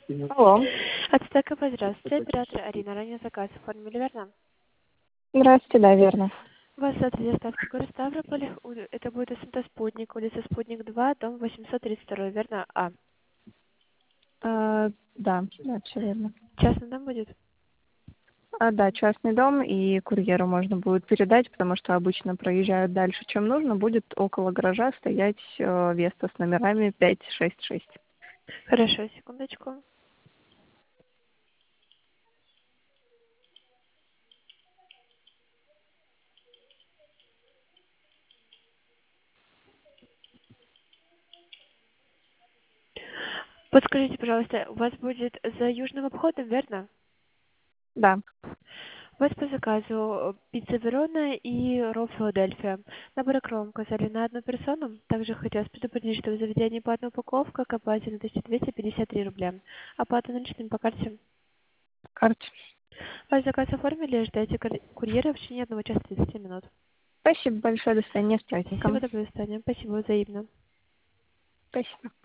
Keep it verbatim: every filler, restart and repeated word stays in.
Алло. От Стекова, здравствуйте. Оператор Арина. Ранее заказ оформили, верно? Здравствуйте, да, верно. У вас адрес доставки город Ставрополь. У- Это будет СМТ «Спутник», улица Спутник два, дом восемьсот тридцать два, верно? А. А, да, да, все верно. Частный дом будет? А, да, частный дом, и курьеру можно будет передать, потому что обычно проезжают дальше, чем нужно. Будет около гаража стоять э, Веста с номерами пять шесть шесть. Хорошо, секундочку. Подскажите, пожалуйста, у вас будет за южным обходом, верно? Да, У вас по заказу пицца Верона и ролл Филадельфия. Набор кром указали на одну персону. Также хотелось предупредить, что в заведении платная упаковка к оплате на тысяча двести пятьдесят три рубля. Оплата наличными по карте. карте. Ваш заказ оформили, ждайте кур- курьера в течение одного часа тридцати минут. Спасибо большое, до свидания, с Всего праздником. доброго, Таня. Спасибо, взаимно. Спасибо.